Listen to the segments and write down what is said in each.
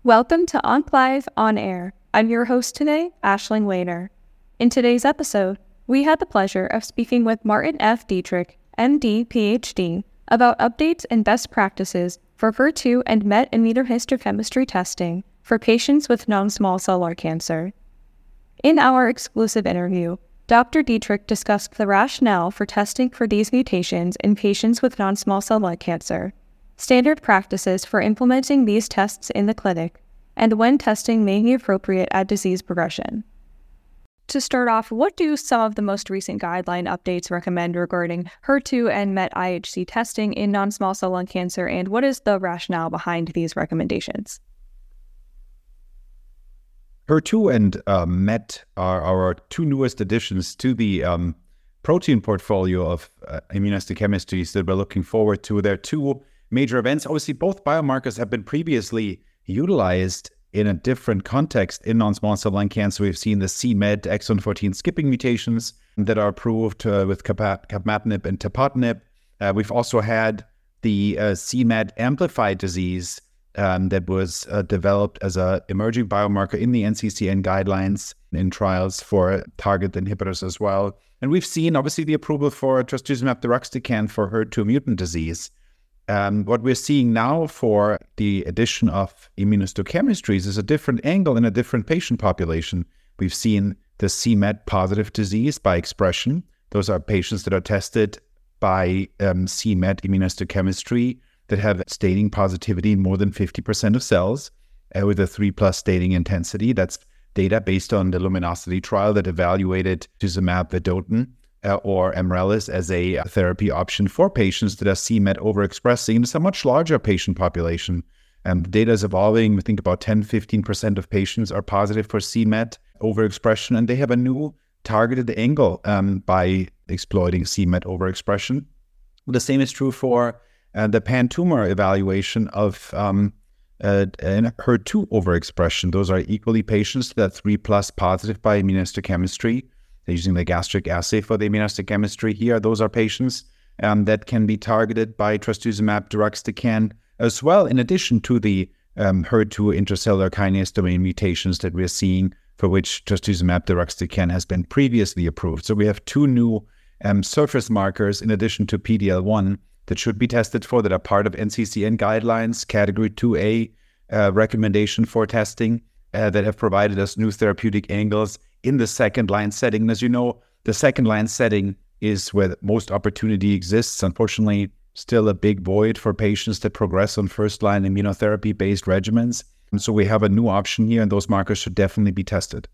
Welcome to OncLive On Air. I'm your host today, Aisling Wainer. In today's episode, we had the pleasure of speaking with Martin F. Dietrich, MD, PhD, about updates and best practices for HER2 and MET immunohistochemistry testing for patients with non-small cell lung cancer. In our exclusive interview, Dr. Dietrich discussed the rationale for testing for these mutations in patients with non-small cell lung cancer, standard practices for implementing these tests in the clinic, and when testing may be appropriate at disease progression. To start off, what do some of the most recent guideline updates recommend regarding HER2 and MET IHC testing in non-small cell lung cancer, and what is the rationale behind these recommendations? HER2 and MET are our two newest additions to the protein portfolio of immunohistochemistries that we're looking forward to. They're two major events. Obviously, both biomarkers have been previously utilized in a different context in non-small cell lung cancer. We've seen the c-MET exon 14 skipping mutations that are approved with capmatinib and tepotinib. We've also had the c-MET amplified disease that was developed as an emerging biomarker in the NCCN guidelines in trials for target inhibitors as well. And we've seen, obviously, the approval for trastuzumab deruxtecan for HER2 mutant disease. What we're seeing now for the addition of immunohistochemistries is a different angle in a different patient population. We've seen the c-MET positive disease by expression. Those are patients that are tested by c-MET immunohistochemistry that have staining positivity in more than 50% of cells with a 3+ staining intensity. That's data based on the Luminosity trial that evaluated trastuzumab vedotin or Emrelis as a therapy option for patients that are c-MET overexpressing. It's a much larger patient population. The data is evolving. We think about 10-15% of patients are positive for c-MET overexpression, and they have a new targeted angle by exploiting c-MET overexpression. The same is true for the pan-tumor evaluation of HER2 overexpression. Those are equally patients that are 3+ positive by immunohistochemistry. They're using the gastric assay for the immunohistochemistry here. Those are patients that can be targeted by trastuzumab deruxtecan as well, in addition to the HER2 intracellular kinase domain mutations that we're seeing, for which trastuzumab deruxtecan has been previously approved. So we have two new surface markers in addition to PD-L1 that should be tested for, that are part of NCCN guidelines, category 2A recommendation for testing, that have provided us new therapeutic angles in the second-line setting. And as you know, the second-line setting is where most opportunity exists. Unfortunately, still a big void for patients that progress on first-line immunotherapy-based regimens. And so we have a new option here, and those markers should definitely be tested.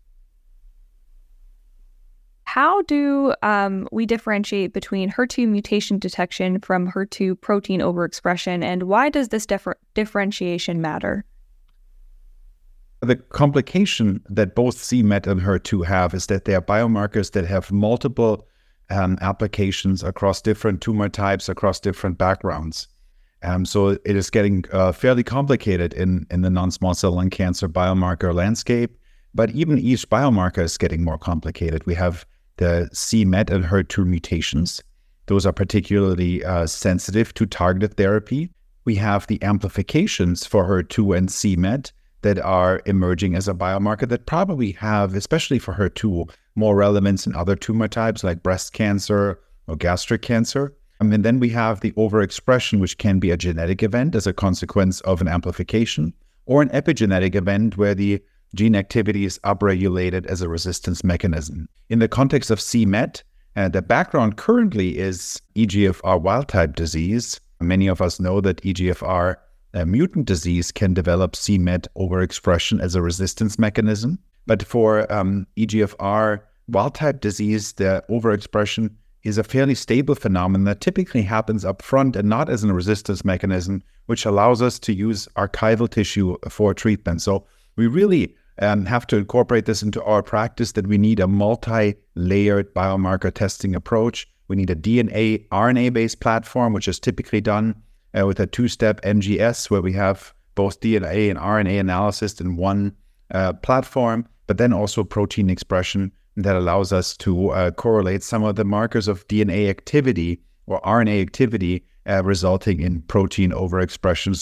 How do we differentiate between HER2 mutation detection from HER2 protein overexpression, and why does this differentiation matter? The complication that both c-MET and HER2 have is that they are biomarkers that have multiple applications across different tumor types, across different backgrounds. So it is getting fairly complicated in the non-small cell lung cancer biomarker landscape, but even each biomarker is getting more complicated. We have the c-MET and HER2 mutations. Those are particularly sensitive to targeted therapy. We have the amplifications for HER2 and c-MET that are emerging as a biomarker that probably have, especially for HER2, more relevance in other tumor types like breast cancer or gastric cancer. And then we have the overexpression, which can be a genetic event as a consequence of an amplification, or an epigenetic event where the gene activity is upregulated as a resistance mechanism. In the context of c-MET, the background currently is EGFR wild-type disease. Many of us know that EGFR mutant disease can develop c-MET overexpression as a resistance mechanism. But for EGFR wild-type disease, the overexpression is a fairly stable phenomenon that typically happens up front and not as a resistance mechanism, which allows us to use archival tissue for treatment. So we really have to incorporate this into our practice, that we need a multi-layered biomarker testing approach. We need a DNA, RNA-based platform, which is typically done with a two-step NGS, where we have both DNA and RNA analysis in one platform, but then also protein expression that allows us to correlate some of the markers of DNA activity or RNA activity resulting in protein overexpression. So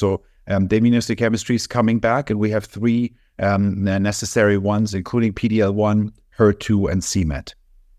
the immunohistochemistry is coming back, and we have three necessary ones, including PD-L1, HER2, and c-Met.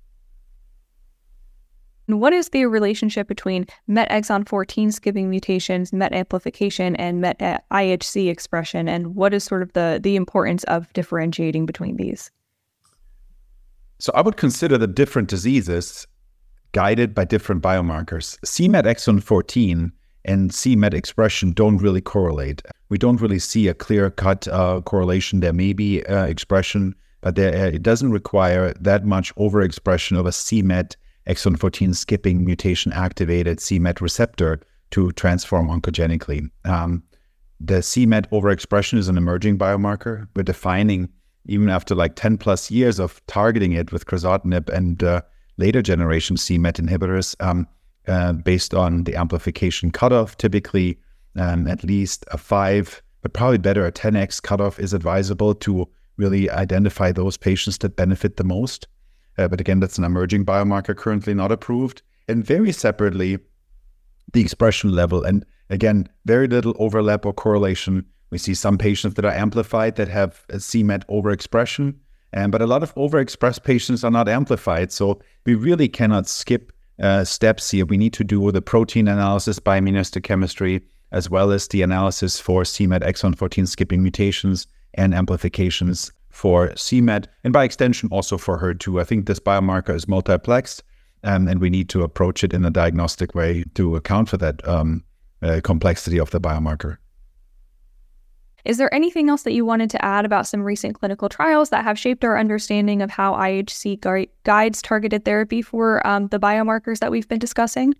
And what is the relationship between MET exon 14 skipping mutations, MET amplification, and MET IHC expression? And what is sort of the importance of differentiating between these? So I would consider the different diseases guided by different biomarkers. c-MET exon 14 and c-MET expression don't really correlate. We don't really see a clear-cut correlation. There may be expression, but it doesn't require that much overexpression of a c-MET exon 14 skipping mutation activated c-MET receptor to transform oncogenically. The c-MET overexpression is an emerging biomarker. We're defining, even after like 10 plus years of targeting it with crizotinib and later generation c-MET inhibitors, based on the amplification cutoff, typically at least a 5, but probably better a 10x cutoff is advisable to really identify those patients that benefit the most. But again, that's an emerging biomarker currently not approved. And very separately, the expression level. And again, very little overlap or correlation. We see some patients that are amplified that have a c-MET overexpression, but a lot of overexpressed patients are not amplified. So we really cannot skip steps here. We need to do the protein analysis by immunohistochemistry, as well as the analysis for c-MET exon 14 skipping mutations and amplifications for c-MET, and by extension also for HER2. I think this biomarker is multiplexed, and we need to approach it in a diagnostic way to account for that complexity of the biomarker. Is there anything else that you wanted to add about some recent clinical trials that have shaped our understanding of how IHC guides targeted therapy for the biomarkers that we've been discussing?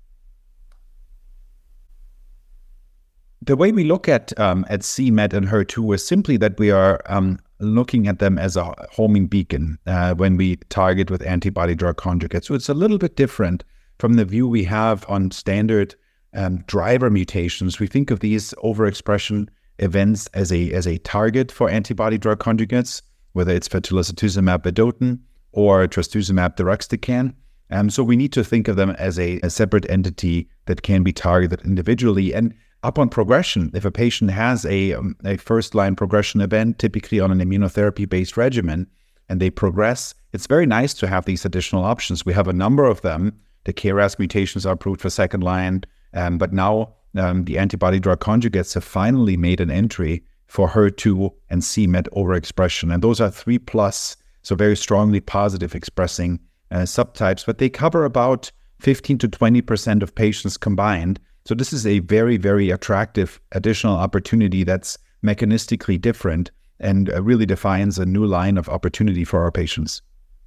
The way we look at c-MET and HER2 is simply that we are looking at them as a homing beacon when we target with antibody-drug conjugates. So it's a little bit different from the view we have on standard driver mutations. We think of these overexpression events as a target for antibody-drug conjugates, whether it's for telisotuzumab vedotin or trastuzumab deruxtecan. So we need to think of them as a separate entity that can be targeted individually. And upon progression, if a patient has a first-line progression event, typically on an immunotherapy-based regimen, and they progress, it's very nice to have these additional options. We have a number of them. The KRAS mutations are approved for second line, but now the antibody-drug conjugates have finally made an entry for HER2 and c-MET overexpression. And those are 3+, so very strongly positive expressing subtypes, but they cover about 15 to 20% of patients combined. So this is a very, very attractive additional opportunity that's mechanistically different and really defines a new line of opportunity for our patients.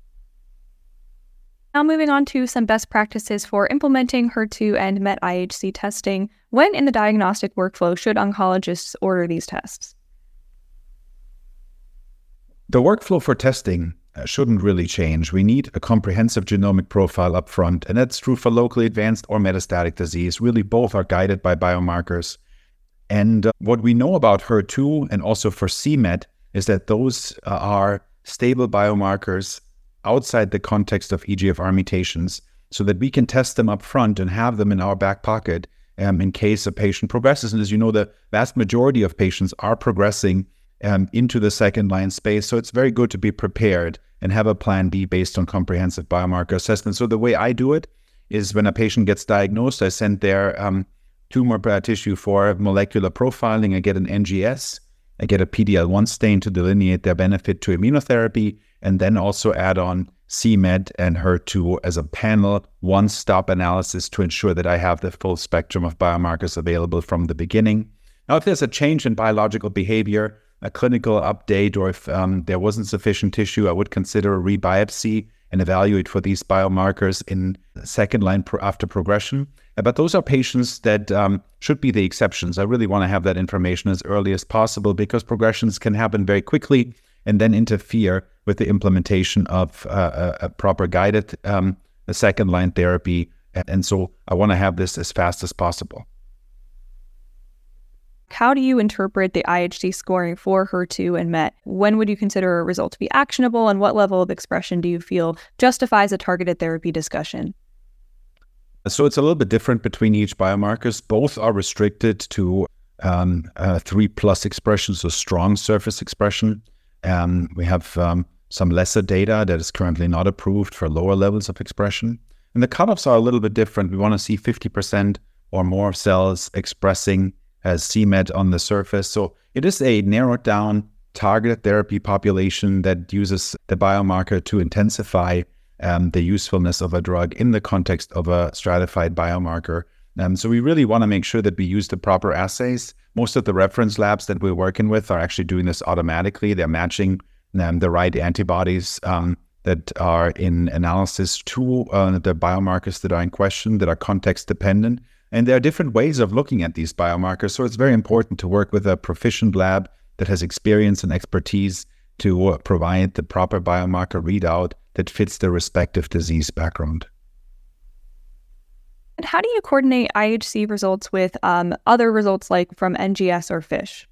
Now moving on to some best practices for implementing HER2 and MET IHC testing. When in the diagnostic workflow should oncologists order these tests? The workflow for testing shouldn't really change. We need a comprehensive genomic profile up front, and that's true for locally advanced or metastatic disease. Really, both are guided by biomarkers. And what we know about HER2 and also for c-MET is that those are stable biomarkers outside the context of EGFR mutations, so that we can test them up front and have them in our back pocket in case a patient progresses. And as you know, the vast majority of patients are progressing into the second line space. So it's very good to be prepared and have a plan B based on comprehensive biomarker assessment. So the way I do it is when a patient gets diagnosed, I send their tumor tissue for molecular profiling. I get an NGS, I get a PD-L1 stain to delineate their benefit to immunotherapy, and then also add on c-MET and HER2 as a panel one-stop analysis to ensure that I have the full spectrum of biomarkers available from the beginning. Now, if there's a change in biological behavior, a clinical update, or if there wasn't sufficient tissue, I would consider a rebiopsy and evaluate for these biomarkers in second line after progression. But those are patients that should be the exceptions. I really want to have that information as early as possible because progressions can happen very quickly and then interfere with the implementation of a proper guided second line therapy. And so I want to have this as fast as possible. How do you interpret the IHC scoring for HER2 and MET? When would you consider a result to be actionable, and what level of expression do you feel justifies a targeted therapy discussion? So it's a little bit different between each biomarkers. Both are restricted to 3+ expression, so strong surface expression. We have some lesser data that is currently not approved for lower levels of expression. And the cutoffs are a little bit different. We want to see 50% or more of cells expressing as c-Met on the surface. So it is a narrowed down targeted therapy population that uses the biomarker to intensify the usefulness of a drug in the context of a stratified biomarker. So we really want to make sure that we use the proper assays. Most of the reference labs that we're working with are actually doing this automatically. They're matching the right antibodies that are in analysis to the biomarkers that are in question, that are context dependent. And there are different ways of looking at these biomarkers. So it's very important to work with a proficient lab that has experience and expertise to provide the proper biomarker readout that fits the respective disease background. And how do you coordinate IHC results with other results like from NGS or FISH?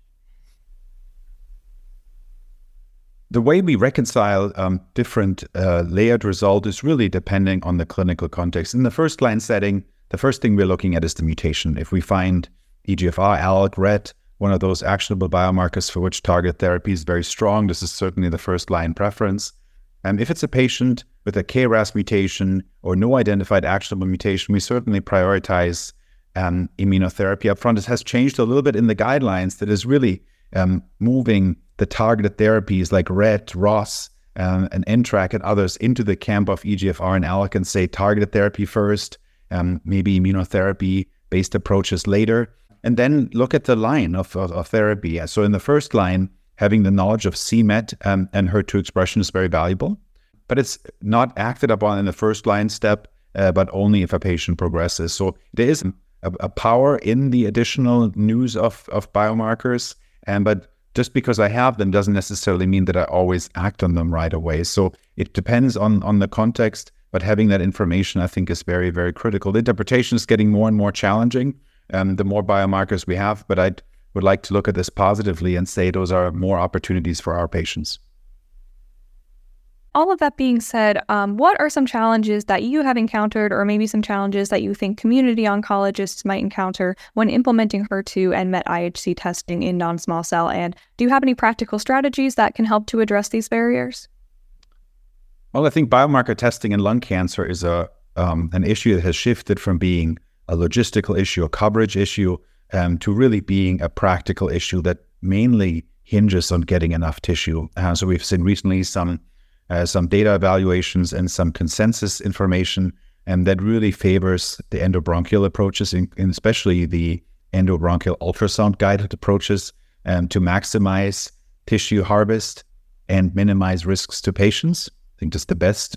The way we reconcile different layered result is really depending on the clinical context. In the first line setting, the first thing we're looking at is the mutation. If we find EGFR, ALK, RET, one of those actionable biomarkers for which target therapy is very strong, this is certainly the first line preference. If it's a patient with a KRAS mutation or no identified actionable mutation, we certainly prioritize immunotherapy up front. It has changed a little bit in the guidelines that is really moving the targeted therapies like RET, ROS, and NTRK and others into the camp of EGFR and ALK and say targeted therapy first, maybe immunotherapy-based approaches later, and then look at the line of therapy. So in the first line, having the knowledge of c-Met and HER2 expression is very valuable, but it's not acted upon in the first line step, but only if a patient progresses. So there is a power in the additional news of biomarkers, but just because I have them doesn't necessarily mean that I always act on them right away. So it depends on the context, but having that information I think is very, very critical. The interpretation is getting more and more challenging the more biomarkers we have, but I would like to look at this positively and say those are more opportunities for our patients. All of that being said, what are some challenges that you have encountered, or maybe some challenges that you think community oncologists might encounter when implementing HER2 and MET IHC testing in non-small cell? And do you have any practical strategies that can help to address these barriers? Well, I think biomarker testing in lung cancer is an issue that has shifted from being a logistical issue, a coverage issue, to really being a practical issue that mainly hinges on getting enough tissue. So we've seen recently some data evaluations and some consensus information, and that really favors the endobronchial approaches, and especially the endobronchial ultrasound-guided approaches, to maximize tissue harvest and minimize risks to patients. I think that's the best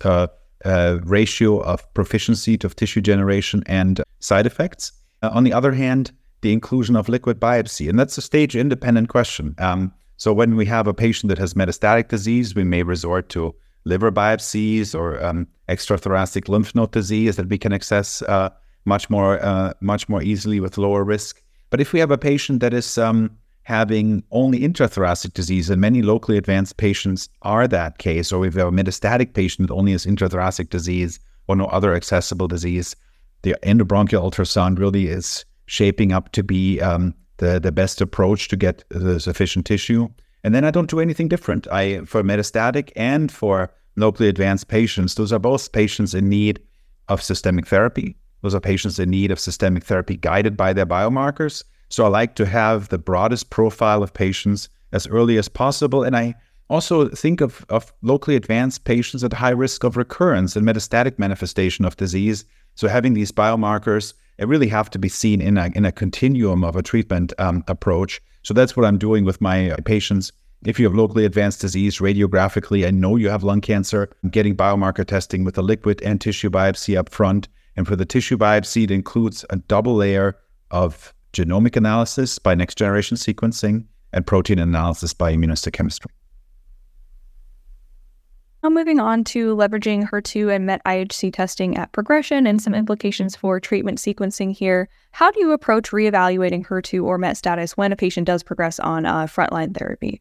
ratio of proficiency to tissue generation and side effects. On the other hand, the inclusion of liquid biopsy, and that's a stage-independent question. So when we have a patient that has metastatic disease, we may resort to liver biopsies or extrathoracic lymph node disease that we can access much more easily with lower risk. But if we have a patient that is having only intrathoracic disease, and many locally advanced patients are that case, or if we have a metastatic patient that only has intrathoracic disease or no other accessible disease, the endobronchial ultrasound really is shaping up to be the best approach to get the sufficient tissue. And then I don't do anything different. For metastatic and for locally advanced patients, those are both patients in need of systemic therapy. Those are patients in need of systemic therapy guided by their biomarkers. So I like to have the broadest profile of patients as early as possible. And I also think of locally advanced patients at high risk of recurrence and metastatic manifestation of disease. So having these biomarkers, it really have to be seen in a continuum of a treatment approach. So that's what I'm doing with my patients. If you have locally advanced disease radiographically, I know you have lung cancer, I'm getting biomarker testing with a liquid and tissue biopsy up front. And for the tissue biopsy, it includes a double layer of genomic analysis by next generation sequencing and protein analysis by immunohistochemistry. Now moving on to leveraging HER2 and MET IHC testing at progression and some implications for treatment sequencing here. How do you approach reevaluating HER2 or MET status when a patient does progress on frontline therapy?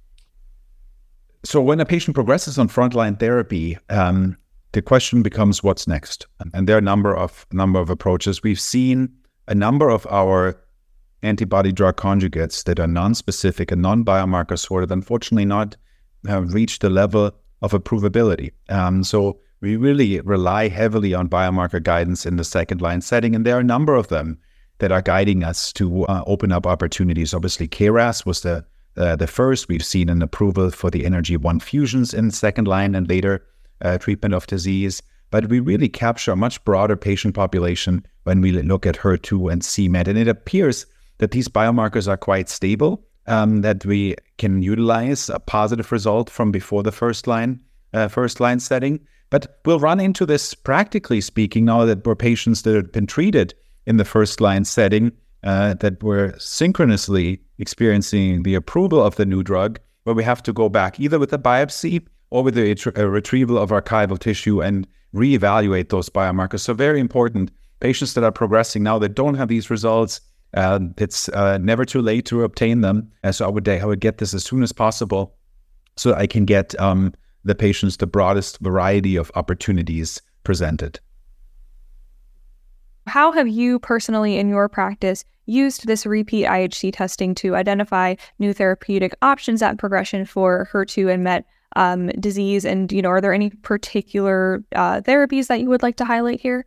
So when a patient progresses on frontline therapy, the question becomes what's next? And there are a number of approaches. We've seen a number of our antibody drug conjugates that are non-specific and non-biomarker sorted, unfortunately not reach the level of approvability. So we really rely heavily on biomarker guidance in the second-line setting, and there are a number of them that are guiding us to open up opportunities. Obviously, KRAS was the first. We've seen an approval for the NRG1 fusions in second-line and later treatment of disease. But we really capture a much broader patient population when we look at HER2 and c-Met. And it appears that these biomarkers are quite stable, that we can utilize a positive result from before the first line setting. But we'll run into this, practically speaking, now that we're patients that have been treated in the first line setting, that we're synchronously experiencing the approval of the new drug, where we have to go back either with a biopsy or with a retrieval of archival tissue and reevaluate those biomarkers. So very important. Patients that are progressing now that don't have these results, it's never too late to obtain them. So I would get this as soon as possible so I can get the patients the broadest variety of opportunities presented. How have you personally in your practice used this repeat IHC testing to identify new therapeutic options at progression for HER2 and MET disease? And, are there any particular therapies that you would like to highlight here?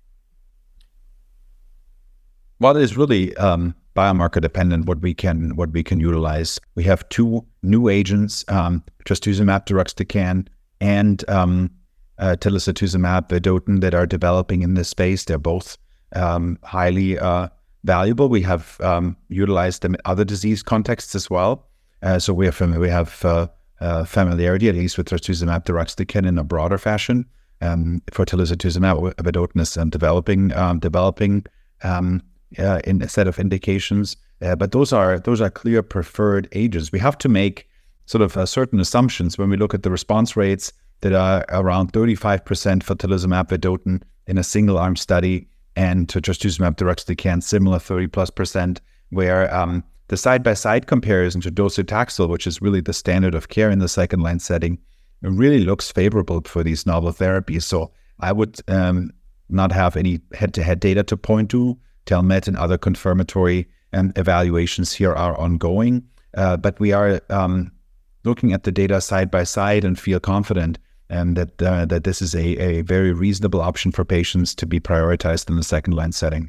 Well, it is really biomarker dependent what we can utilize. We have two new agents, trastuzumab deruxtecan and telisotuzumab vedotin, that are developing in this space. They're both highly valuable. We have utilized them in other disease contexts as well. So we have familiarity, at least with trastuzumab deruxtecan, in a broader fashion. For telisotuzumab vedotin is developing in a set of indications. But those are clear preferred agents. We have to make sort of certain assumptions when we look at the response rates that are around 35% for telisotuzumab vedotin in a single arm study, and to trastuzumab deruxtecan, similar 30+%, where the side-by-side comparison to docetaxel, which is really the standard of care in the second-line setting, really looks favorable for these novel therapies. So I would not have any head-to-head data to point to. TELMET and other confirmatory evaluations here are ongoing, but we are looking at the data side-by-side and feel confident that this is a very reasonable option for patients to be prioritized in the second-line setting.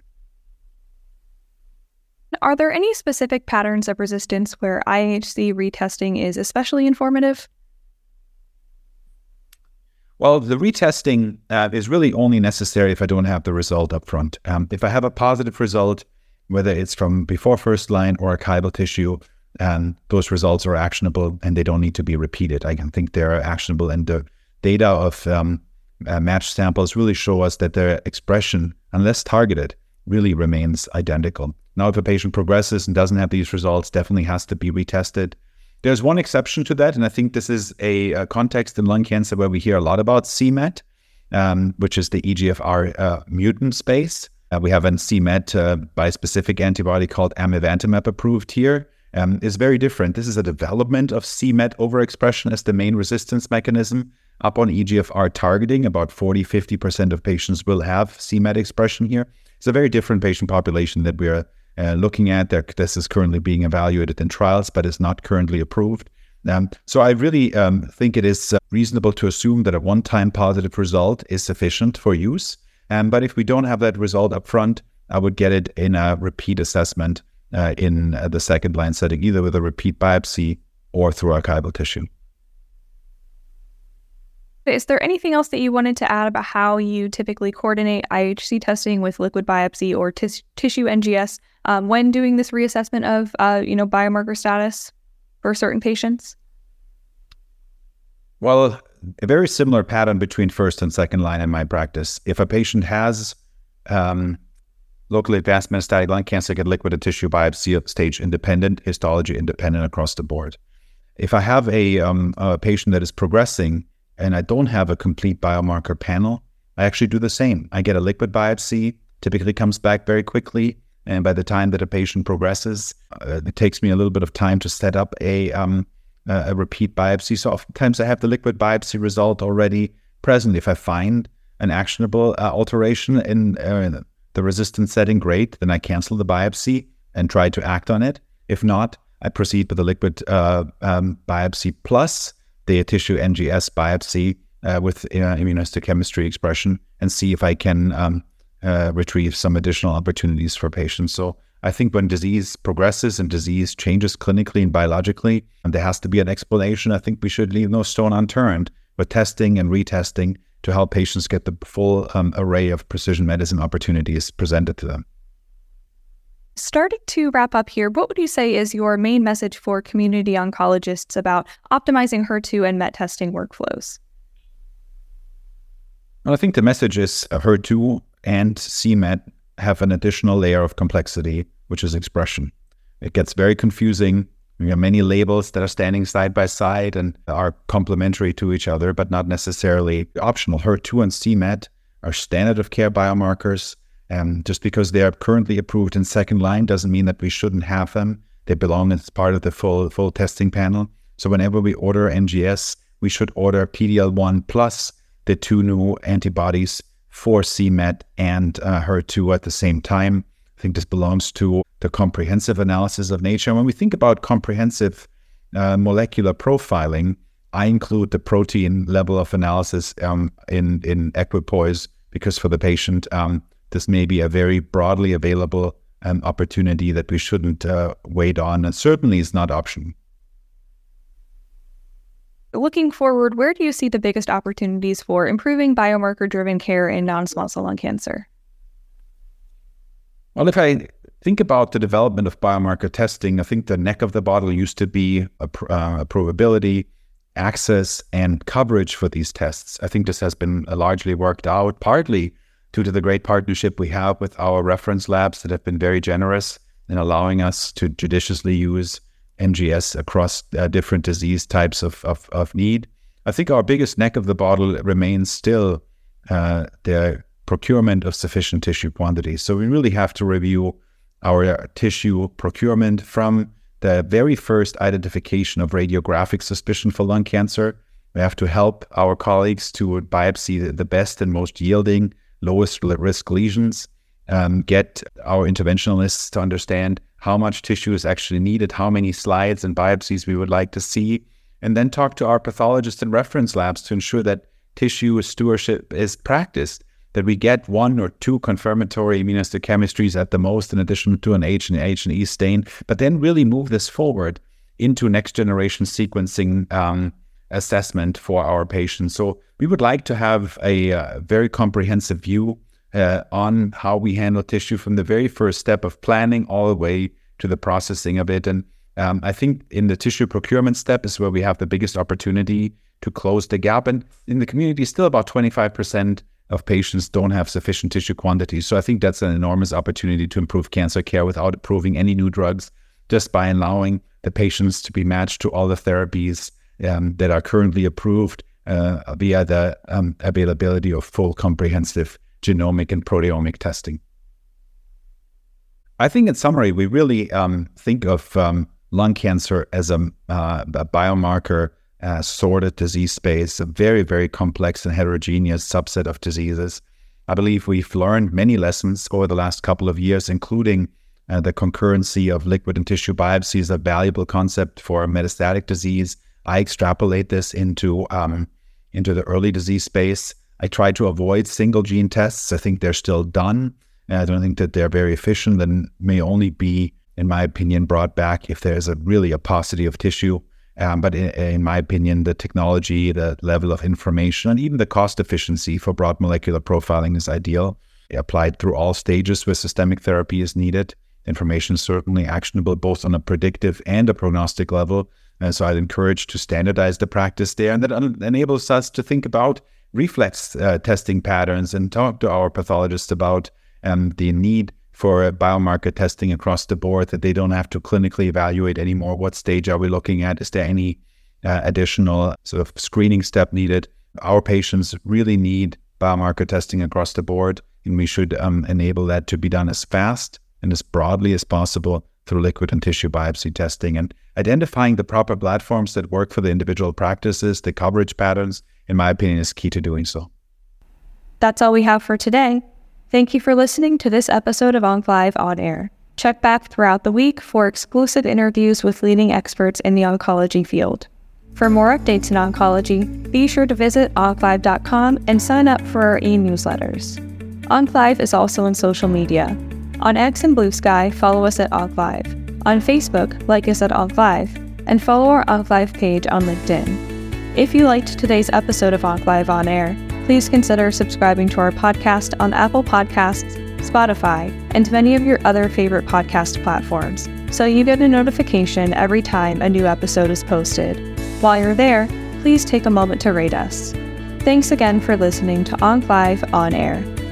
Are there any specific patterns of resistance where IHC retesting is especially informative? Well, the retesting is really only necessary if I don't have the result up front. If I have a positive result, whether it's from before first line or archival tissue, those results are actionable and they don't need to be repeated. I can think they're actionable, and the data of matched samples really show us that their expression, unless targeted, really remains identical. Now, if a patient progresses and doesn't have these results, definitely has to be retested. There's one exception to that, and I think this is a context in lung cancer where we hear a lot about c-Met, which is the EGFR mutant space. We have a c-Met bispecific antibody called amivantamab approved here. Is very different. This is a development of c-Met overexpression as the main resistance mechanism upon EGFR targeting. About 40-50% of patients will have c-Met expression here. It's a very different patient population that we're looking at. This is currently being evaluated in trials, but is not currently approved. So I really think it is reasonable to assume that a one-time positive result is sufficient for use. But if we don't have that result up front, I would get it in a repeat assessment in the second-line setting, either with a repeat biopsy or through archival tissue. Is there anything else that you wanted to add about how you typically coordinate IHC testing with liquid biopsy or tissue NGS when doing this reassessment of biomarker status for certain patients? Well, a very similar pattern between first and second line in my practice. If a patient has locally advanced metastatic lung cancer, get liquid and tissue biopsy stage independent, histology independent across the board. If I have a patient that is progressing and I don't have a complete biomarker panel, I actually do the same. I get a liquid biopsy, typically comes back very quickly. And by the time that a patient progresses, it takes me a little bit of time to set up a repeat biopsy. So oftentimes I have the liquid biopsy result already present. If I find an actionable alteration in the resistance setting, great, then I cancel the biopsy. and try to act on it. If not, I proceed with the liquid biopsy plus the tissue NGS biopsy with immunohistochemistry expression and see if I can retrieve some additional opportunities for patients. So I think when disease progresses and disease changes clinically and biologically, and there has to be an explanation, I think we should leave no stone unturned with testing and retesting to help patients get the full array of precision medicine opportunities presented to them. Starting to wrap up here, what would you say is your main message for community oncologists about optimizing HER2 and MET testing workflows? Well, I think the message is HER2 and c-MET have an additional layer of complexity, which is expression. It gets very confusing. We have many labels that are standing side by side and are complementary to each other, but not necessarily optional. HER2 and c-MET are standard of care biomarkers. Just because they are currently approved in second line doesn't mean that we shouldn't have them. They belong as part of the full testing panel. So whenever we order NGS, we should order PD-L1 plus the two new antibodies for c-MET and HER2 at the same time. I think this belongs to the comprehensive analysis of nature. When we think about comprehensive molecular profiling, I include the protein level of analysis in equipoise because for the patient, this may be a very broadly available opportunity that we shouldn't wait on, and certainly is not optional. Looking forward, where do you see the biggest opportunities for improving biomarker-driven care in non-small cell lung cancer? Well, if I think about the development of biomarker testing, I think the neck of the bottle used to be approvability, access, and coverage for these tests. I think this has been largely worked out, partly due to the great partnership we have with our reference labs that have been very generous in allowing us to judiciously use NGS across different disease types of need. I think our biggest neck of the bottle remains still the procurement of sufficient tissue quantities. So we really have to review our tissue procurement from the very first identification of radiographic suspicion for lung cancer. We have to help our colleagues to biopsy the best and most yielding lowest risk lesions, get our interventionalists to understand how much tissue is actually needed, how many slides and biopsies we would like to see, and then talk to our pathologists and reference labs to ensure that tissue stewardship is practiced, that we get 1 or 2 confirmatory immunohistochemistries at the most in addition to an H&E stain, but then really move this forward into next generation sequencing assessment for our patients. So we would like to have a very comprehensive view on how we handle tissue from the very first step of planning all the way to the processing of it. And I think in the tissue procurement step is where we have the biggest opportunity to close the gap. And in the community, still about 25% of patients don't have sufficient tissue quantities. So I think that's an enormous opportunity to improve cancer care without approving any new drugs, just by allowing the patients to be matched to all the therapies that are currently approved via the availability of full comprehensive genomic and proteomic testing. I think in summary, we really think of lung cancer as a biomarker sorted disease space, a very, very complex and heterogeneous subset of diseases. I believe we've learned many lessons over the last couple of years, including the concurrency of liquid and tissue biopsies, a valuable concept for metastatic disease. I extrapolate this into the early disease space. I try to avoid single gene tests. I think they're still done. I don't think that they're very efficient and may only be, in my opinion, brought back if there's really a paucity of tissue. But in my opinion, the technology, the level of information, and even the cost efficiency for broad molecular profiling is ideal. Applied through all stages where systemic therapy is needed. Information is certainly actionable both on a predictive and a prognostic level. So I'd encourage to standardize the practice there, and that enables us to think about reflex testing patterns and talk to our pathologists about the need for biomarker testing across the board, that they don't have to clinically evaluate anymore. What stage are we looking at? Is there any additional sort of screening step needed? Our patients really need biomarker testing across the board, and we should enable that to be done as fast and as broadly as possible through liquid and tissue biopsy testing, and identifying the proper platforms that work for the individual practices, the coverage patterns, in my opinion, is key to doing so. That's all we have for today. Thank you for listening to this episode of OncLive On Air. Check back throughout the week for exclusive interviews with leading experts in the oncology field. For more updates in oncology, be sure to visit onc5.com and sign up for our e-newsletters. ONC5 is also on social media. On X and Blue Sky, follow us at ONC5. On Facebook, like us at ONC5, and follow our ONC5 page on LinkedIn. If you liked today's episode of ONC5 On Air, please consider subscribing to our podcast on Apple Podcasts, Spotify, and many of your other favorite podcast platforms, so you get a notification every time a new episode is posted. While you're there, please take a moment to rate us. Thanks again for listening to ONC5 On Air.